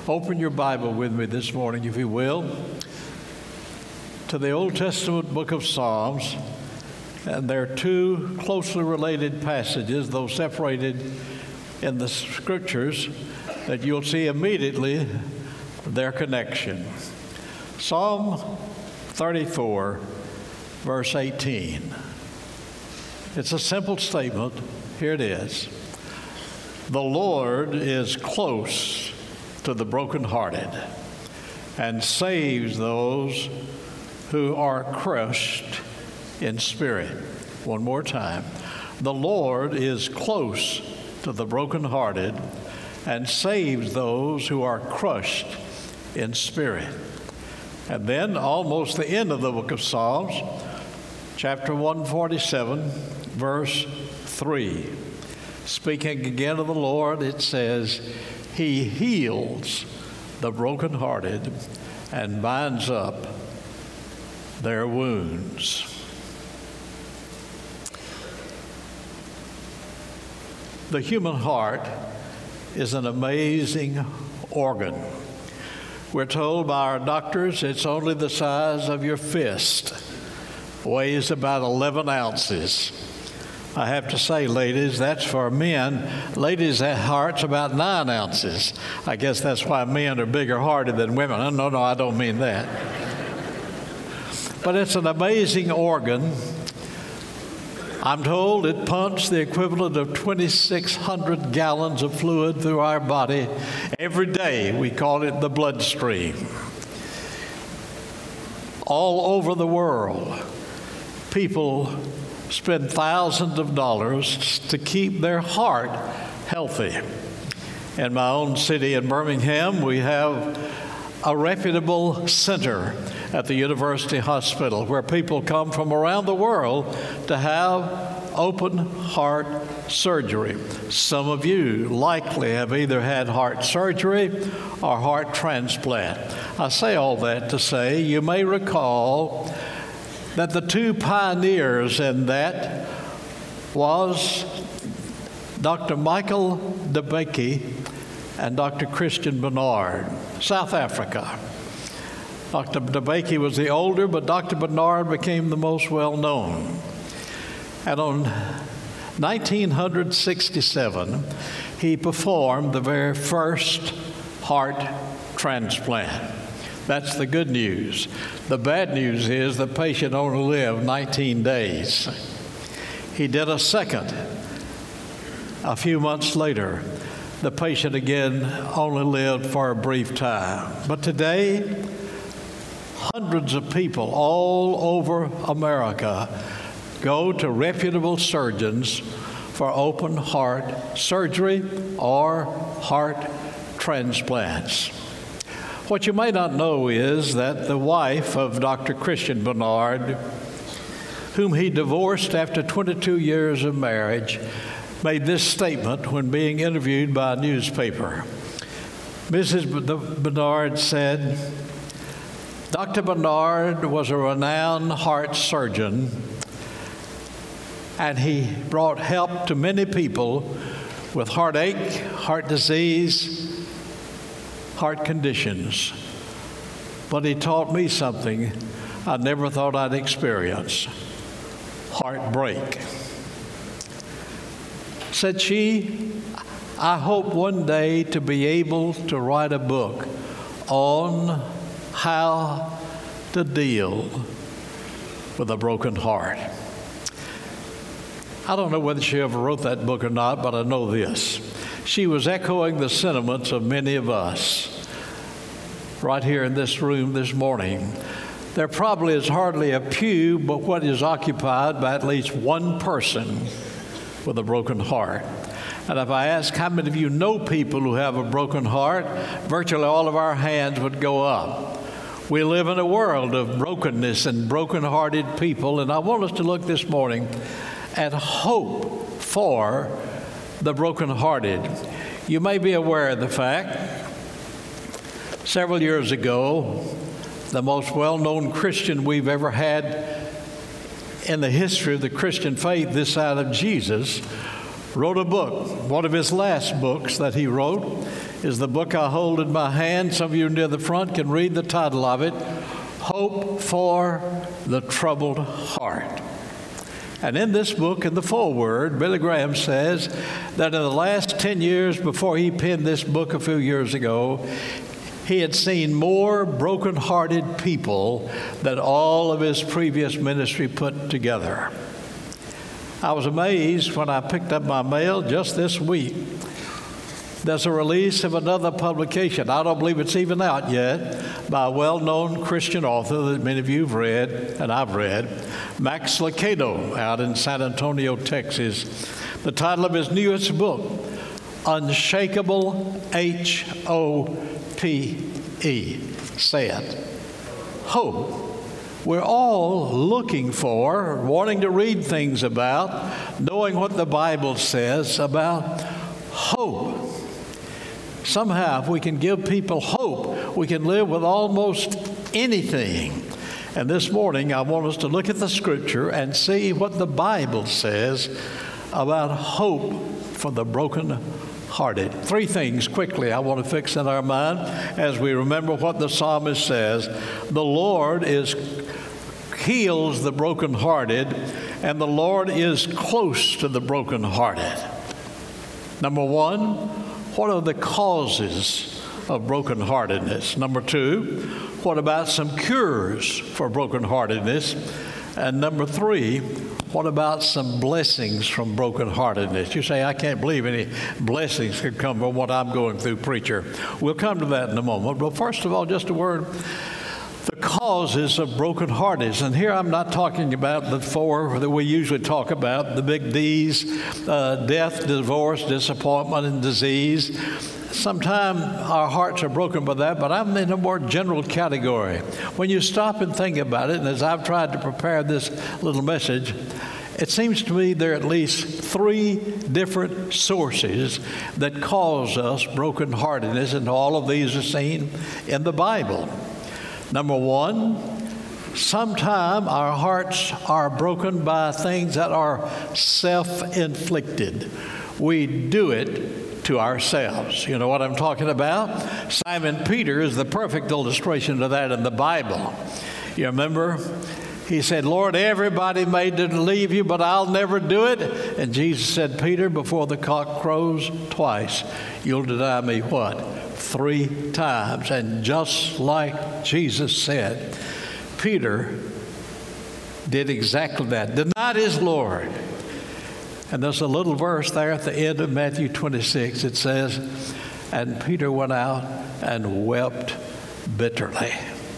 Open your Bible with me this morning, if you will, to the Old Testament book of Psalms. And there are two closely related passages, though separated in the Scriptures, that you'll see immediately their connection. Psalm 34, verse 18. It's a simple statement. Here it is. The Lord is close to the brokenhearted and saves those who are crushed in spirit. One more time. The Lord is close to the brokenhearted and saves those who are crushed in spirit. And then, almost the end of the book of Psalms, chapter 147, verse 3. Speaking again of the Lord, it says, He heals the brokenhearted and binds up their wounds. The human heart is an amazing organ. We're told by our doctors it's only the size of your fist, weighs about 11 ounces. I have to say, ladies, that's for men. Ladies' heart's about 9 ounces. I guess that's why men are bigger hearted than women. No, I don't mean that. But it's an amazing organ. I'm told it pumps the equivalent of 2,600 gallons of fluid through our body every day. We call it the bloodstream. All over the world, people spend thousands of dollars to keep their heart healthy. In my own city in Birmingham, we have a reputable center at the University Hospital where people come from around the world to have open heart surgery. Some of you likely have either had heart surgery or heart transplant. I say all that to say you may recall that the two pioneers in that was Dr. Michael DeBakey and Dr. Christian Barnard, South Africa. Dr. DeBakey was the older, but Dr. Barnard became the most well-known. And on 1967, he performed the very first heart transplant. That's the good news. The bad news is the patient only lived 19 days. He did a second. A few months later, the patient again only lived for a brief time. But today, hundreds of people all over America go to reputable surgeons for open heart surgery or heart transplants. What you may not know is that the wife of Dr. Christian Barnard, whom he divorced after 22 years of marriage, made this statement when being interviewed by a newspaper. Mrs. Barnard said, Dr. Barnard was a renowned heart surgeon, and he brought help to many people with heartache, heart disease, heart conditions. But he taught me something I never thought I'd experience: heartbreak. Said she, I hope one day to be able to write a book on how to deal with a broken heart. I don't know whether she ever wrote that book or not, but I know this. She was echoing the sentiments of many of us right here in this room this morning. There probably is hardly a pew but what is occupied by at least one person with a broken heart. And if I ask how many of you know people who have a broken heart, virtually all of our hands would go up. We live in a world of brokenness and broken-hearted people, and I want us to look this morning at hope for the broken-hearted. You may be aware of the fact, several years ago, the most well-known Christian we've ever had in the history of the Christian faith this side of Jesus, wrote a book, one of his last books that he wrote. is the book I hold in my hand. Some of you near the front can read the title of it, Hope for the Troubled Heart. And in this book, in the foreword, Billy Graham says that in the last 10 years before he penned this book a few years ago, he had seen more broken-hearted people than all of his previous ministry put together. I was amazed when I picked up my mail just this week. There's a release of another publication. I don't believe it's even out yet, by a well-known Christian author that many of you have read, and I've read, Max Lucado, out in San Antonio, Texas. The title of his newest book, Unshakable, H-O-P-E, said, Hope. We're all looking for, wanting to read things about, knowing what the Bible says about hope. Somehow, if we can give people hope, we can live with almost anything. And this morning, I want us to look at the Scripture and see what the Bible says about hope for the broken-hearted. Three things quickly I want to fix in our mind as we remember what the psalmist says. The Lord heals the brokenhearted, and the Lord is close to the brokenhearted. Number one, what are the causes of brokenheartedness? Number two, what about some cures for brokenheartedness? And number three, what about some blessings from brokenheartedness? You say, I can't believe any blessings could come from what I'm going through, preacher. We'll come to that in a moment. But first of all, just a word, the causes of brokenheartedness. And here I'm not talking about the four that we usually talk about, the big D's, death, divorce, disappointment, and disease. Sometimes our hearts are broken by that, but I'm in a more general category. When you stop and think about it, and as I've tried to prepare this little message, it seems to me there are at least three different sources that cause us brokenheartedness, and all of these are seen in the Bible. Number one, sometimes our hearts are broken by things that are self-inflicted. We do it to ourselves. You know what I'm talking about? Simon Peter is the perfect illustration of that in the Bible. You remember? He said, Lord, everybody may leave you, but I'll never do it. And Jesus said, Peter, before the cock crows twice, you'll deny me what? 3 times. And just like Jesus said, Peter did exactly that. Denied his Lord. And there's a little verse there at the end of Matthew 26. It says, and Peter went out and wept bitterly.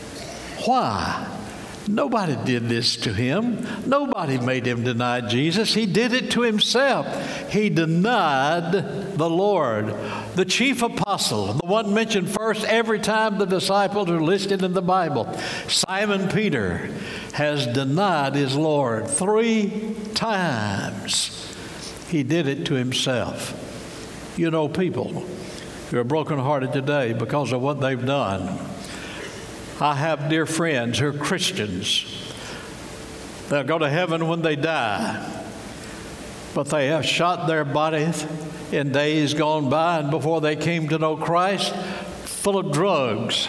Why? Nobody did this to him. Nobody made him deny Jesus. He did it to himself. He denied the Lord. The chief apostle, the one mentioned first every time the disciples are listed in the Bible, Simon Peter, has denied his Lord 3 times. He did it to himself. You know people who are brokenhearted today because of what they've done. I have dear friends who are Christians. They'll go to heaven when they die, but they have shot their bodies in days gone by and before they came to know Christ, full of drugs,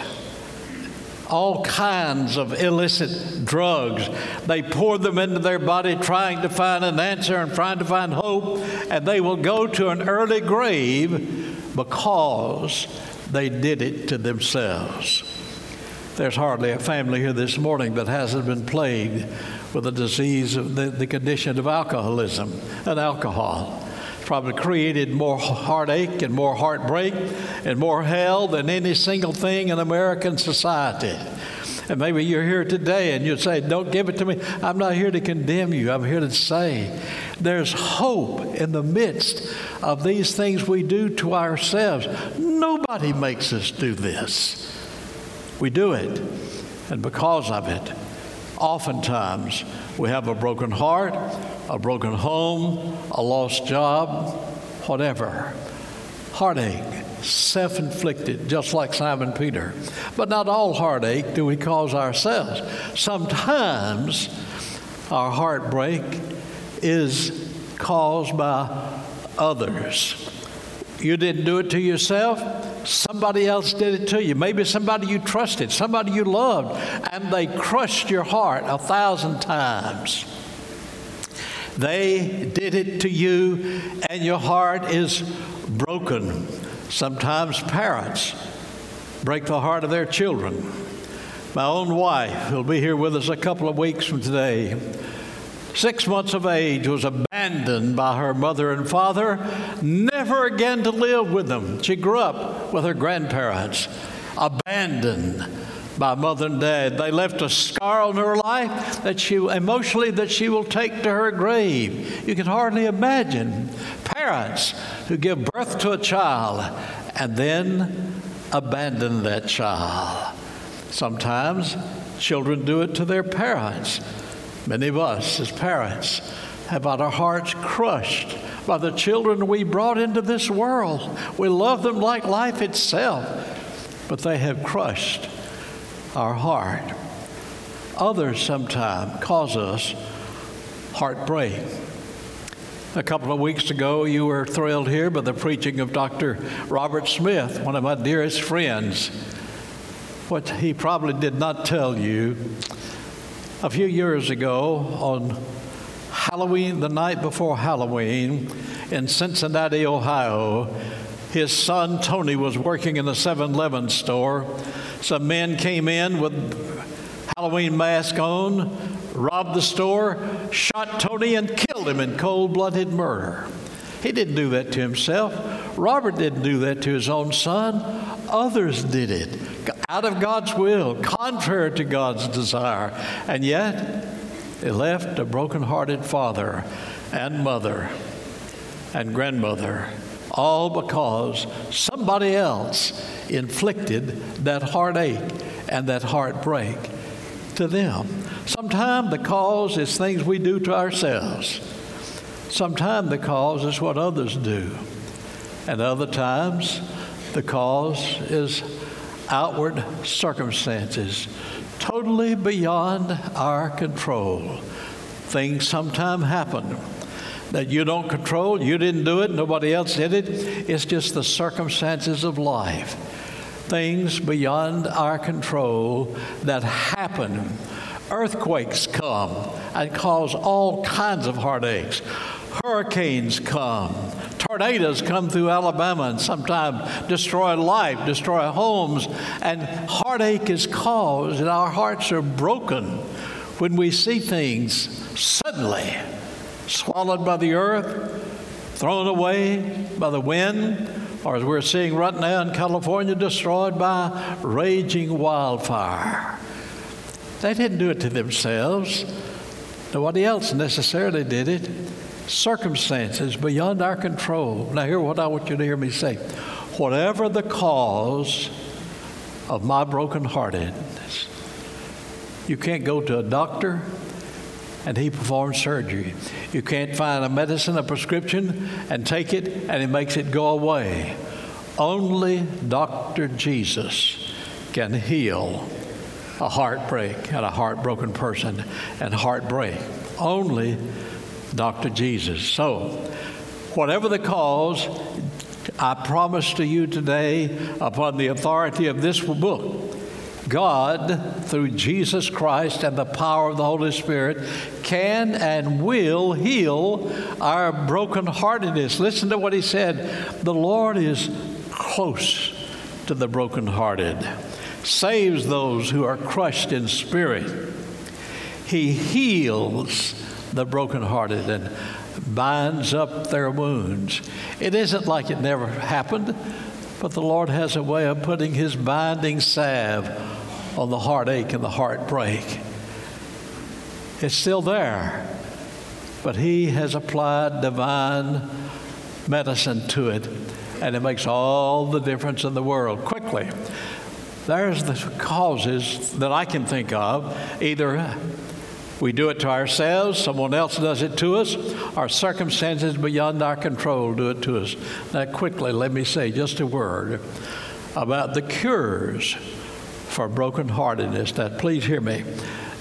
all kinds of illicit drugs. They pour them into their body trying to find an answer and trying to find hope, and they will go to an early grave because they did it to themselves. There's hardly a family here this morning that hasn't been plagued with the disease of the condition of alcoholism and alcohol. It's probably created more heartache and more heartbreak and more hell than any single thing in American society. And maybe you're here today and you'd say, don't give it to me. I'm not here to condemn you. I'm here to say there's hope in the midst of these things we do to ourselves. Nobody makes us do this. We do it, and because of it, oftentimes we have a broken heart, a broken home, a lost job, whatever. Heartache, self-inflicted, just like Simon Peter. But not all heartache do we cause ourselves. Sometimes our heartbreak is caused by others. You didn't do it to yourself. somebody else did it to you. Maybe somebody you trusted, somebody you loved, and they crushed your heart 1,000 times. They did it to you, and your heart is broken. Sometimes parents break the heart of their children. My own wife, who'll be here with us a couple of weeks from today, 6 months of age, was abandoned by her mother and father, never again to live with them. She grew up with her grandparents, abandoned by mother and dad. They left a scar on her life that she will take to her grave. You can hardly imagine parents who give birth to a child and then abandon that child. Sometimes children do it to their parents. Many of us as parents have had our hearts crushed by the children we brought into this world. We love them like life itself, but they have crushed our heart. Others sometimes cause us heartbreak. A couple of weeks ago, you were thrilled here by the preaching of Dr. Robert Smith, one of my dearest friends. What he probably did not tell you, a few years ago on Halloween, the night before Halloween, in Cincinnati, Ohio, his son Tony was working in a 7-Eleven store. Some men came in with Halloween masks on, robbed the store, shot Tony, and killed him in cold-blooded murder. He didn't do that to himself. Robert didn't do that to his own son. Others did it out of God's will, contrary to God's desire. And yet, it left a broken-hearted father and mother and grandmother, all because somebody else inflicted that heartache and that heartbreak to them. Sometimes the cause is things we do to ourselves. Sometimes the cause is what others do. And other times, the cause is outward circumstances, totally beyond our control. Things sometimes happen that you don't control. You didn't do it. Nobody else did it. It's just the circumstances of life. Things beyond our control that happen. Earthquakes come and cause all kinds of heartaches. Hurricanes come. Tornadoes come through Alabama and sometimes destroy life, destroy homes, and heartache is caused, and our hearts are broken when we see things suddenly swallowed by the earth, thrown away by the wind, or as we're seeing right now in California, destroyed by raging wildfire. They didn't do it to themselves. Nobody else necessarily did it. Circumstances beyond our control. Now, hear what I want you to hear me say. Whatever the cause of my brokenheartedness, you can't go to a doctor and he performs surgery. You can't find a medicine, a prescription, and take it and it makes it go away. Only Dr. Jesus can heal a heartbreak and a heartbroken person and heartbreak. Only Dr. Jesus. So, whatever the cause, I promise to you today, upon the authority of this book, God, through Jesus Christ and the power of the Holy Spirit, can and will heal our brokenheartedness. Listen to what he said. The Lord is close to the brokenhearted, saves those who are crushed in spirit. He heals the brokenhearted and binds up their wounds. It isn't like it never happened, but the Lord has a way of putting his binding salve on the heartache and the heartbreak. It's still there, but he has applied divine medicine to it, and it makes all the difference in the world. Quickly, there's the causes that I can think of. Either we do it to ourselves, someone else does it to us, our circumstances beyond our control do it to us. Now, quickly, let me say just a word about the cures for brokenheartedness. Now, please hear me.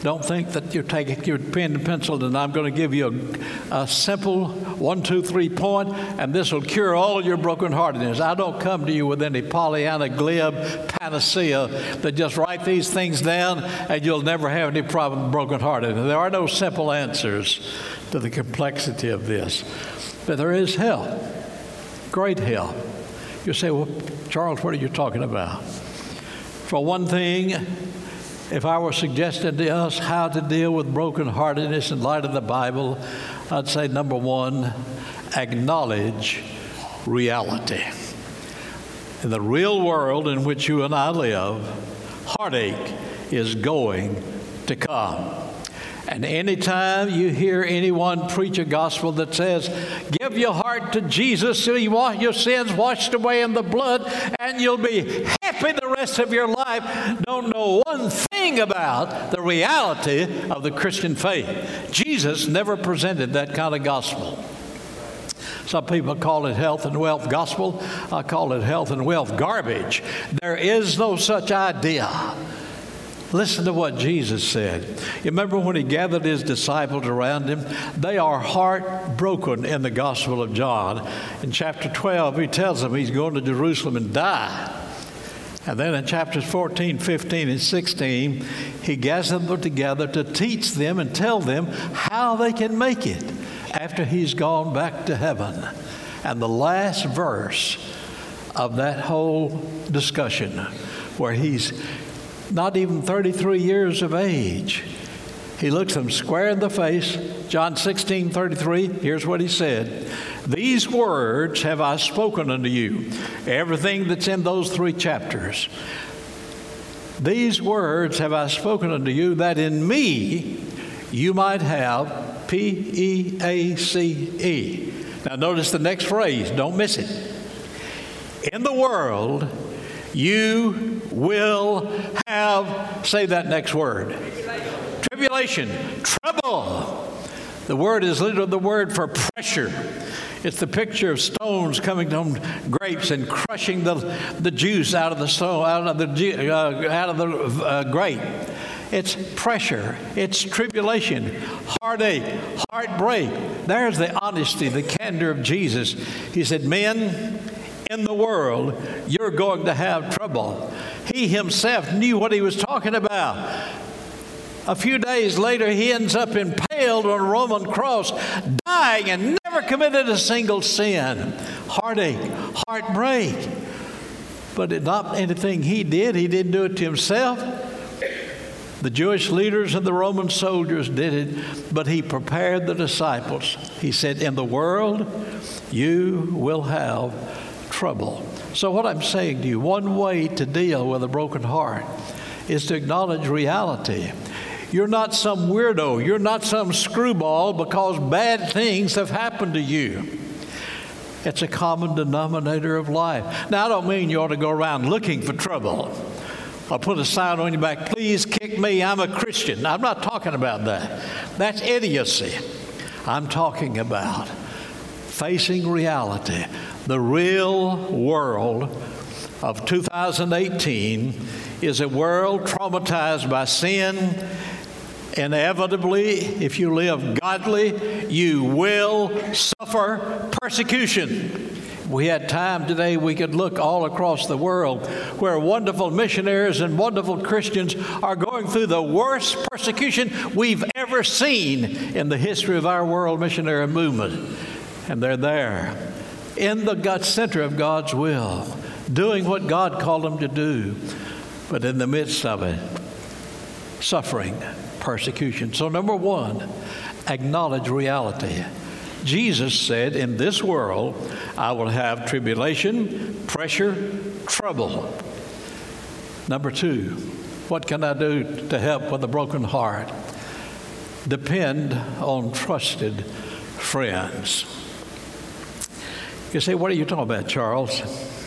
Don't think that you're taking your pen and pencil and I'm going to give you a simple 1, 2, 3 point, and this will cure all your brokenheartedness. I don't come to you with any Pollyanna glib panacea that just write these things down and you'll never have any problem with brokenheartedness. There are no simple answers to the complexity of this. But there is help, great help. You say, well, Charles, what are you talking about? For one thing, if I were suggesting to us how to deal with brokenheartedness in light of the Bible, I'd say, number one, acknowledge reality. In the real world in which you and I live, heartache is going to come. And anytime you hear anyone preach a gospel that says, give your heart to Jesus so you want your sins washed away in the blood and you'll be happy the rest of your life, don't know one thing about the reality of the Christian faith. Jesus never presented that kind of gospel. Some people call it health and wealth gospel. I call it health and wealth garbage. There is no such idea. Listen to what Jesus said. You remember when he gathered his disciples around him? They are heartbroken in the Gospel of John. In chapter 12, he tells them he's going to Jerusalem and die. And then in chapters 14, 15, and 16, he gathers them together to teach them and tell them how they can make it after he's gone back to heaven. And the last verse of that whole discussion, where he's not even 33 years of age, he looks them square in the face. John 16:33, here's what he said. These words have I spoken unto you. Everything that's in those 3 chapters. These words have I spoken unto you, that in me you might have P-E-A-C-E. Now notice the next phrase. Don't miss it. In the world you will have, say that next word. Tribulation. Trouble. The word is literally the word for pressure. It's the picture of stones coming from grapes and crushing the juice out of the stone, out of the grape. It's pressure. It's tribulation, heartache, heartbreak. There's the honesty, the candor of Jesus. He said, men, in the world, you're going to have trouble. He himself knew what he was talking about. A few days later, he ends up impaled on a Roman cross, dying and never committed a single sin. Heartache, heartbreak. But it's not anything he did. He didn't do it to himself. The Jewish leaders and the Roman soldiers did it, but he prepared the disciples. He said, in the world, you will have trouble. So what I'm saying to you, one way to deal with a broken heart is to acknowledge reality. You're not some weirdo. You're not some screwball because bad things have happened to you. It's a common denominator of life. Now, I don't mean you ought to go around looking for trouble or put a sign on your back, please kick me, I'm a Christian. I'm not talking about that. That's idiocy. I'm talking about facing reality. The real world of 2018 is a world traumatized by sin. Inevitably, if you live godly, you will suffer persecution. If we had time today, we could look all across the world where wonderful missionaries and wonderful Christians are going through the worst persecution we've ever seen in the history of our world missionary movement. And they're there in the center of God's will, doing what God called them to do, but in the midst of it, suffering persecution. So number one, acknowledge reality. Jesus said, in this world, I will have tribulation, pressure, trouble. Number two, what can I do to help with a broken heart? Depend on trusted friends. You say, what are you talking about, Charles?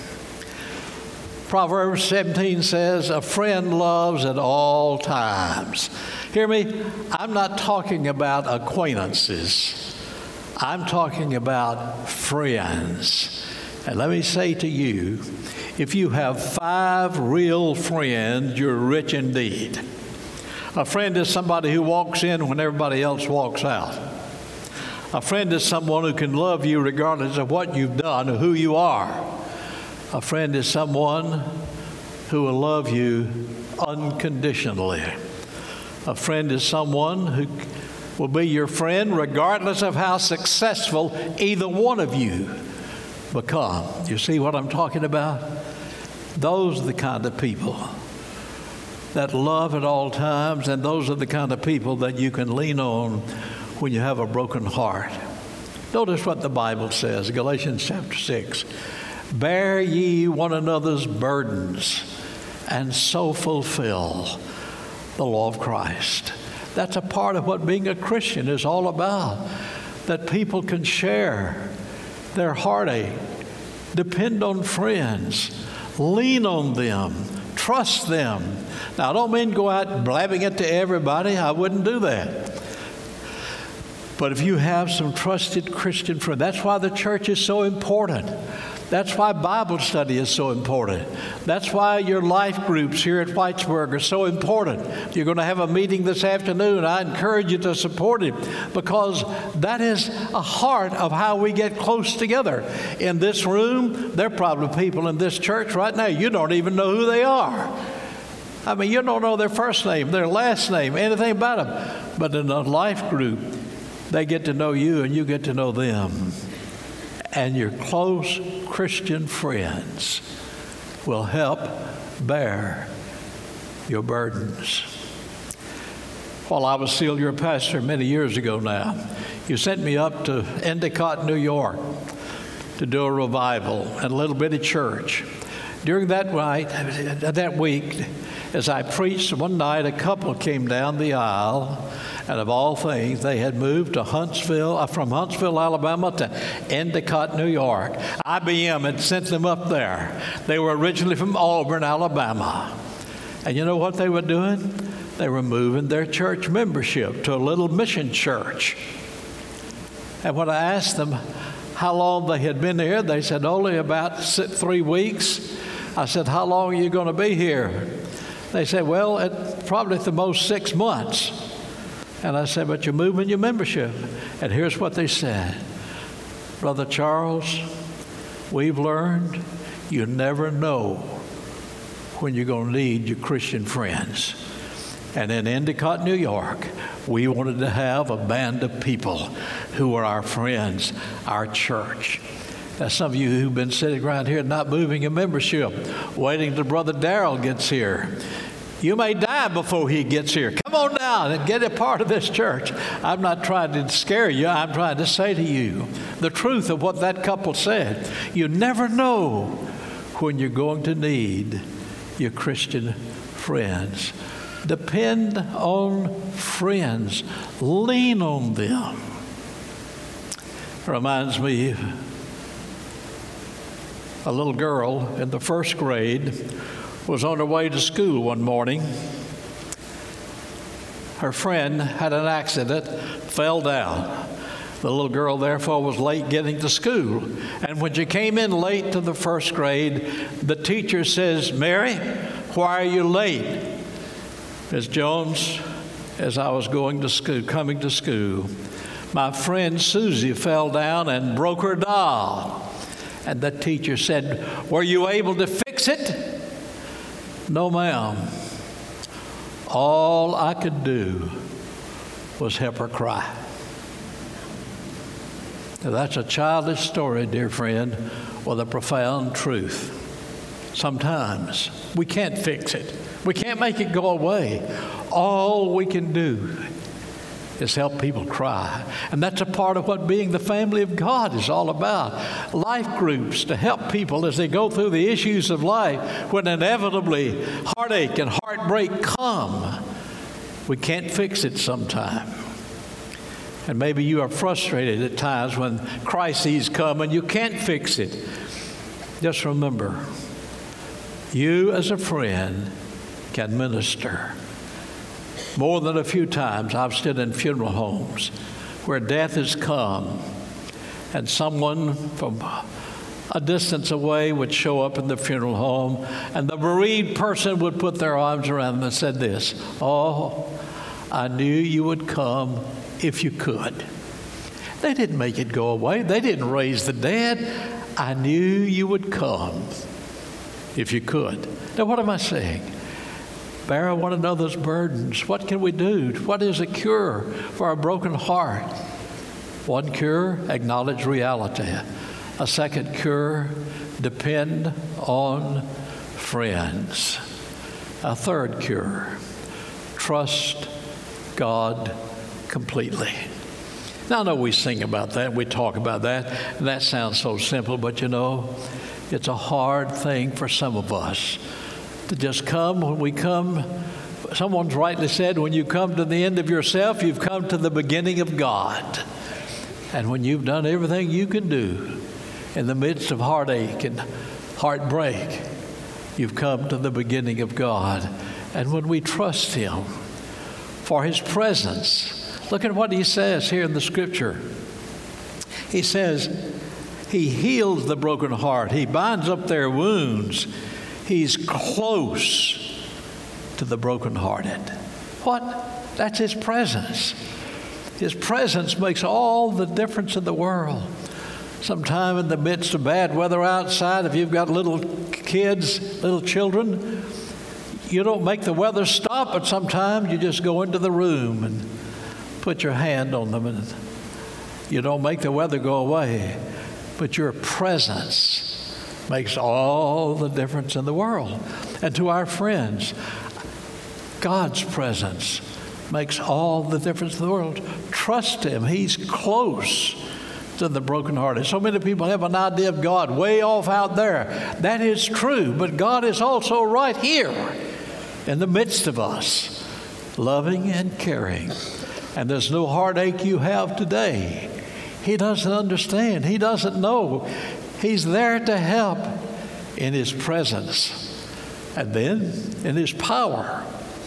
Proverbs 17 says, a friend loves at all times. Hear me? I'm not talking about acquaintances. I'm talking about friends. And let me say to you, if you have 5 real friends, you're rich indeed. A friend is somebody who walks in when everybody else walks out. A friend is someone who can love you regardless of what you've done or who you are. A friend is someone who will love you unconditionally. A friend is someone who will be your friend regardless of how successful either one of you become. You see what I'm talking about? Those are the kind of people that love at all times, and those are the kind of people that you can lean on when you have a broken heart. Notice what the Bible says, Galatians chapter 6. Bear ye one another's burdens, and so fulfill the law of Christ. That's a part of what being a Christian is all about, that people can share their heartache, depend on friends, lean on them, trust them. Now, I don't mean go out blabbing it to everybody. I wouldn't do that. But if you have some trusted Christian friends, that's why the church is so important. That's why Bible study is so important. That's why your life groups here at Whitesburg are so important. You're going to have a meeting this afternoon. I encourage you to support it, because that is a heart of how we get close together. In this room, there are probably people in this church right now, you don't even know who they are. I mean, you don't know their first name, their last name, anything about them. But in a life group, they get to know you and you get to know them. And your close Christian friends will help bear your burdens. Well, I was still your pastor many years ago now. You sent me up to Endicott, New York to do a revival at a little bitty church. During that week, as I preached, one night a couple came down the aisle, and of all things, they had moved to from Huntsville, Alabama to Endicott, New York. IBM had sent them up there. They were originally from Auburn, Alabama. And you know what they were doing? They were moving their church membership to a little mission church. And when I asked them how long they had been here, they said only about 3 weeks. I said, how long are you going to be here? They said, well, probably at the most 6 months. And I said, but you're moving your membership. And here's what they said. Brother Charles, we've learned you never know when you're going to need your Christian friends. And in Endicott, New York, we wanted to have a band of people who were our friends, our church. Now, some of you who've been sitting around here not moving a membership, waiting till Brother Darrell gets here. You may die before he gets here. Come on down and get a part of this church. I'm not trying to scare you. I'm trying to say to you the truth of what that couple said. You never know when you're going to need your Christian friends. Depend on friends. Lean on them. It reminds me of a little girl in the first grade was on her way to school one morning. Her friend had an accident, fell down. The little girl, therefore, was late getting to school. And when she came in late to the first grade, the teacher says, Mary, why are you late? Ms. Jones, as I was coming to school, my friend Susie fell down and broke her doll. And the teacher said, were you able to fix it? No, ma'am. All I could do was help her cry. Now, that's a childish story, dear friend, with a profound truth. Sometimes we can't fix it. We can't make it go away. All we can do is help people cry. And that's a part of what being the family of God is all about. Life groups to help people as they go through the issues of life when inevitably heartache and heartbreak come. We can't fix it sometime. And maybe you are frustrated at times when crises come and you can't fix it. Just remember, you as a friend can minister. More than a few times I've stood in funeral homes where death has come and someone from a distance away would show up in the funeral home, and the bereaved person would put their arms around them and said this, "Oh, I knew you would come if you could." They didn't make it go away. They didn't raise the dead. I knew you would come if you could. Now, what am I saying? Bear one another's burdens. What can we do? What is a cure for a broken heart? One cure, acknowledge reality. A second cure, depend on friends. A third cure, trust God completely. Now, I know we sing about that, we talk about that, and that sounds so simple, but you know, it's a hard thing for some of us to just come. When we come, someone's rightly said, when you come to the end of yourself, you've come to the beginning of God. And when you've done everything you can do in the midst of heartache and heartbreak, you've come to the beginning of God. And when we trust Him for His presence, look at what He says here in the Scripture. He says, He heals the broken heart. He binds up their wounds. He's close to the brokenhearted. What? That's His presence. His presence makes all the difference in the world. Sometime in the midst of bad weather outside, if you've got little kids, little children, you don't make the weather stop, but sometimes you just go into the room and put your hand on them, and you don't make the weather go away, but your presence makes all the difference in the world. And to our friends, God's presence makes all the difference in the world. Trust Him. He's close to the brokenhearted. So many people have an idea of God way off out there. That is true, but God is also right here in the midst of us, loving and caring. And there's no heartache you have today He doesn't understand. He doesn't know. He's there to help in His presence and then in His power.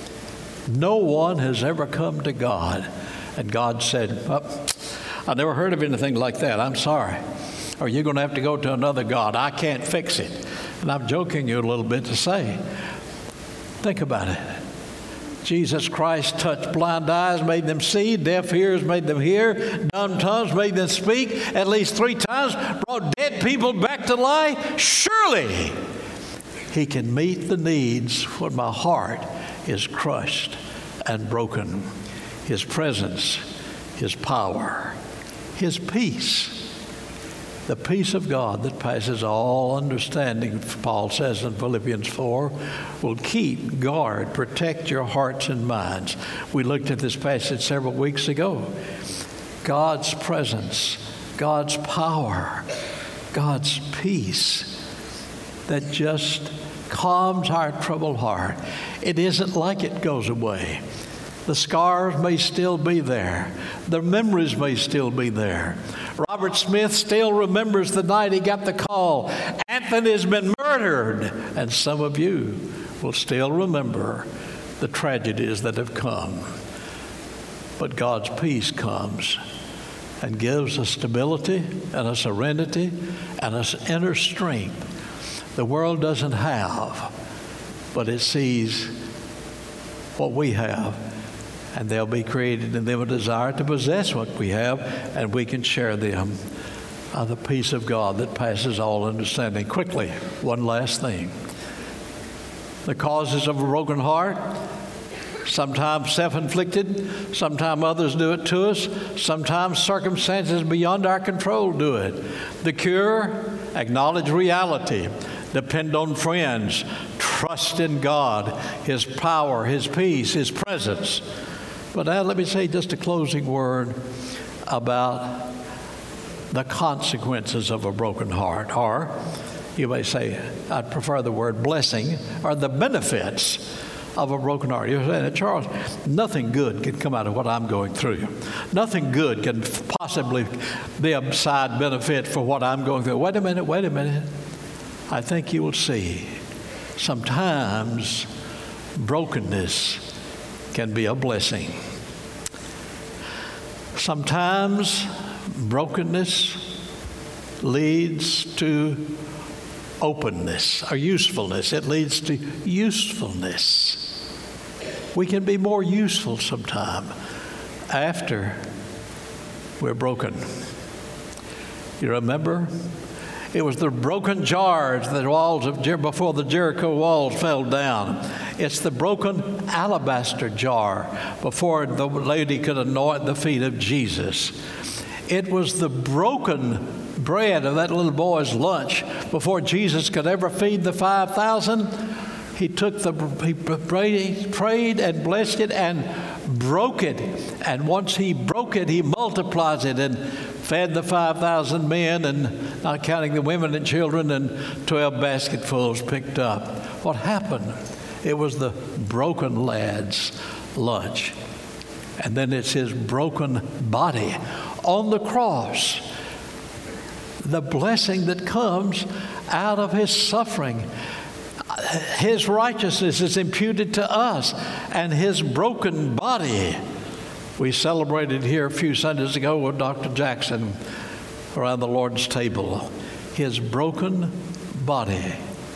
No one has ever come to God and God said, "Oh, I never heard of anything like that. I'm sorry. Or you're going to have to go to another God. I can't fix it." And I'm joking you a little bit to say, think about it. Jesus Christ touched blind eyes, made them see, deaf ears made them hear, dumb tongues made them speak at least 3 times, brought dead people back to life. Surely He can meet the needs when my heart is crushed and broken. His presence, His power, His peace, the peace of God that passes all understanding, Paul says in Philippians 4, will keep, guard, protect your hearts and minds. We looked at this passage several weeks ago. God's presence, God's power, God's peace that just calms our troubled heart. It isn't like it goes away. The scars may still be there. The memories may still be there. Robert Smith still remembers the night he got the call, "Anthony has been murdered." And some of you will still remember the tragedies that have come. But God's peace comes and gives us stability and a serenity and an inner strength the world doesn't have, but it sees what we have, and they'll be created in them a desire to possess what we have, and we can share them. The peace of God that passes all understanding. Quickly, one last thing. The causes of a broken heart, sometimes self-inflicted, sometimes others do it to us, sometimes circumstances beyond our control do it. The cure, acknowledge reality, depend on friends, trust in God, His power, His peace, His presence. But now let me say just a closing word about the consequences of a broken heart. Or you may say, I'd prefer the word blessing, or the benefits of a broken heart. You're saying, "Charles, nothing good can come out of what I'm going through. Nothing good can possibly be a side benefit for what I'm going through." Wait a minute. I think you will see sometimes brokenness can be a blessing. Sometimes brokenness leads to openness or usefulness. It leads to usefulness. We can be more useful sometime after we're broken. You remember? It was the broken jars, the walls of before the Jericho walls fell down. It's the broken alabaster jar before the lady could anoint the feet of Jesus. It was the broken bread of that little boy's lunch before Jesus could ever feed the 5,000. He prayed and blessed it and broke it. And once he broke it, he multiplies it and fed the 5,000 men, and not counting the women and children, and 12 basketfuls picked up. What happened? It was the broken lad's lunch. And then it's his broken body on the cross. The blessing that comes out of his suffering. His righteousness is imputed to us, and his broken body. We celebrated here a few Sundays ago with Dr. Jackson around the Lord's table. His broken body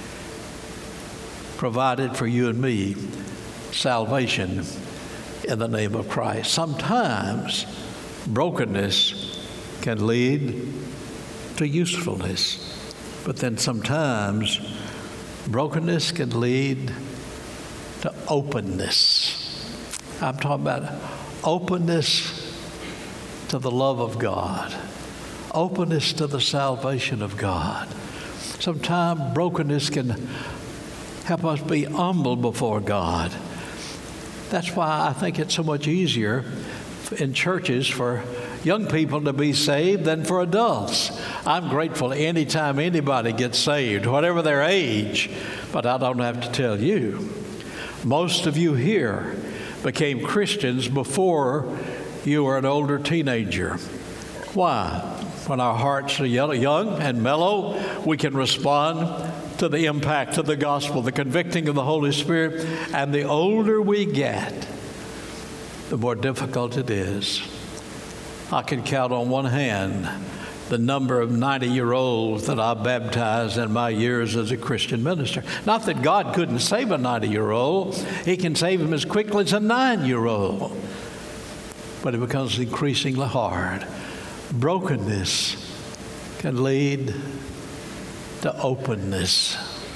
provided for you and me salvation in the name of Christ. Sometimes brokenness can lead to usefulness, but then sometimes brokenness can lead to openness. I'm talking about openness to the love of God, openness to the salvation of God. Sometimes brokenness can help us be humble before God. That's why I think it's so much easier in churches for young people to be saved than for adults. I'm grateful anytime anybody gets saved, whatever their age, but I don't have to tell you. Most of you here became Christians before you were an older teenager. Why? When our hearts are young and mellow, we can respond to the impact of the gospel, the convicting of the Holy Spirit. And the older we get, the more difficult it is. I can count on one hand the number of 90-year-olds that I baptized in my years as a Christian minister. Not that God couldn't save a 90-year-old. He can save him as quickly as a 9-year-old. But it becomes increasingly hard. Brokenness can lead to openness.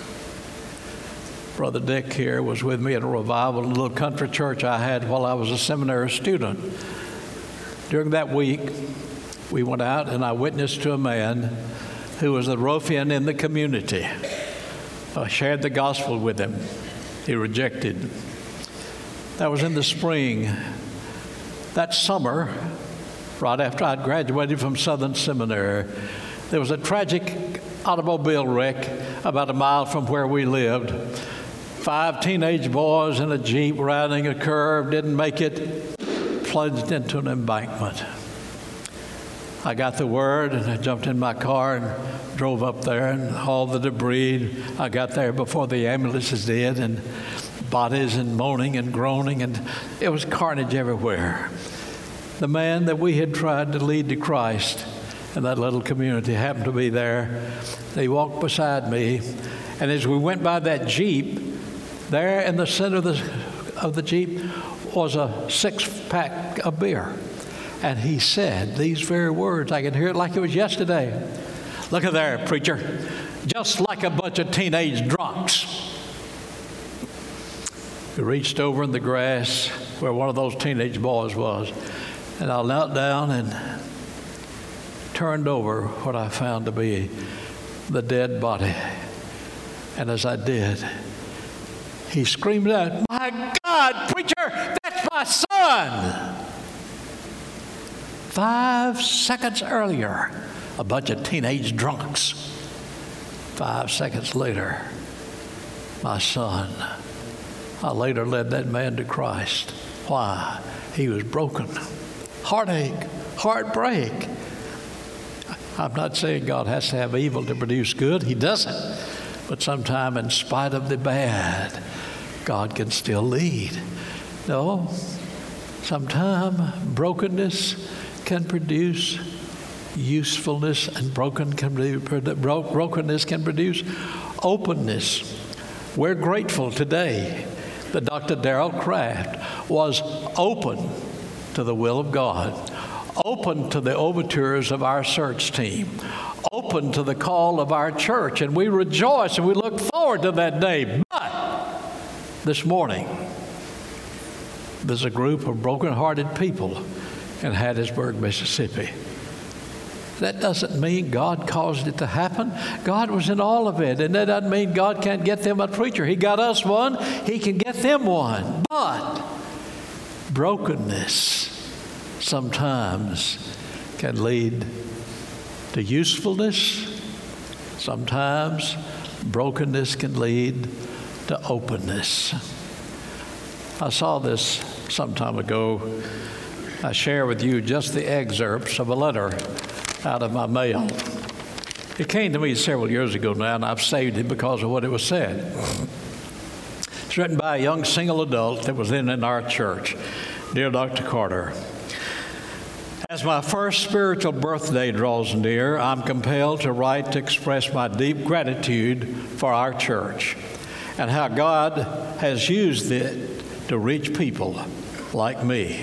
Brother Dick here was with me at a revival in a little country church I had while I was a seminary student. During that week, we went out and I witnessed to a man who was a ruffian in the community. I shared the gospel with him. He rejected. That was in the spring. That summer, right after I'd graduated from Southern Seminary, there was a tragic automobile wreck about a mile from where we lived. 5 teenage boys in a Jeep riding a curve, didn't make it, plunged into an embankment. I got the word and I jumped in my car and drove up there and hauled the debris. I got there before the ambulances did, and bodies and moaning and groaning, and it was carnage everywhere. The man that we had tried to lead to Christ in that little community happened to be there. He walked beside me, and as we went by that Jeep, there in the center of the Jeep was a 6-pack of beer. And he said these very words. I can hear it like it was yesterday. Look at there, preacher. Just like a bunch of teenage drunks. He reached over in the grass where one of those teenage boys was. And I knelt down and turned over what I found to be the dead body. And as I did, he screamed out, "My God, preacher, that's my son!" 5 seconds earlier, a bunch of teenage drunks. 5 seconds later, my son. I later led that man to Christ. Why? He was broken. Heartache, heartbreak. I'm not saying God has to have evil to produce good. He doesn't. But sometime, in spite of the bad, God can still lead. No, sometime brokenness can produce usefulness, and brokenness can produce openness. We're grateful today that Dr. Darrell Craft was open to the will of God, open to the overtures of our search team, open to the call of our church, and we rejoice and we look forward to that day. But this morning, there's a group of broken-hearted people in Hattiesburg, Mississippi. That doesn't mean God caused it to happen. God was in all of it. And that doesn't mean God can't get them a preacher. He got us one. He can get them one. But brokenness sometimes can lead to usefulness. Sometimes brokenness can lead to openness. I saw this some time ago. I share with you just the excerpts of a letter out of my mail. It came to me several years ago now, and I've saved it because of what it was said. It's written by a young single adult that was in our church. Dear Dr. Carter, as my first spiritual birthday draws near, I'm compelled to write to express my deep gratitude for our church and how God has used it to reach people like me.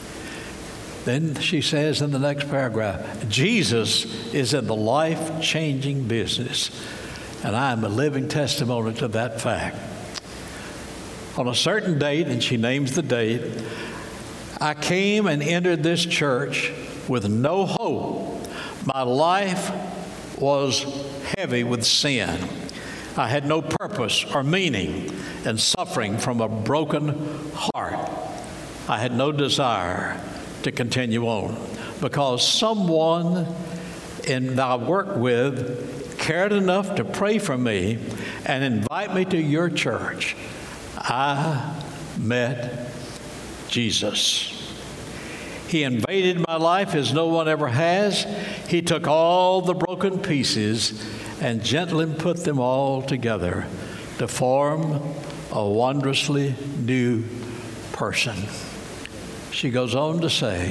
Then she says in the next paragraph, Jesus is in the life-changing business, and I am a living testimony to that fact. On a certain date, and she names the date, I came and entered this church with no hope. My life was heavy with sin. I had no purpose or meaning and suffering from a broken heart. I had no desire to continue on because someone that I worked with cared enough to pray for me and invite me to your church. I met Jesus. He invaded my life as no one ever has. He took all the broken pieces and gently put them all together to form a wondrously new person. She goes on to say,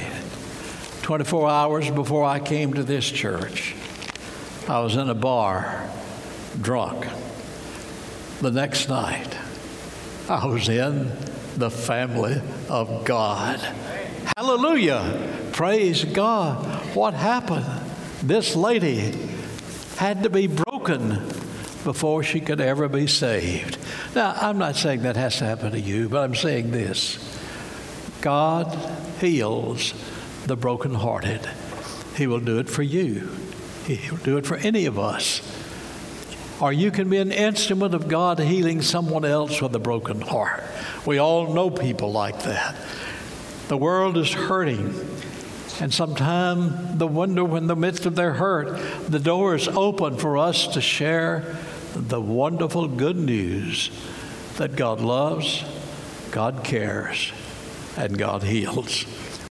24 hours before I came to this church, I was in a bar, drunk. The next night, I was in the family of God. Hallelujah! Praise God. What happened? This lady had to be broken before she could ever be saved. Now, I'm not saying that has to happen to you, but I'm saying this. God heals the brokenhearted. He will do it for you. He'll do it for any of us. Or you can be an instrument of God healing someone else with a broken heart. We all know people like that. The world is hurting. And sometimes when in the midst of their hurt, the door is open for us to share the wonderful good news that God loves, God cares, and God heals.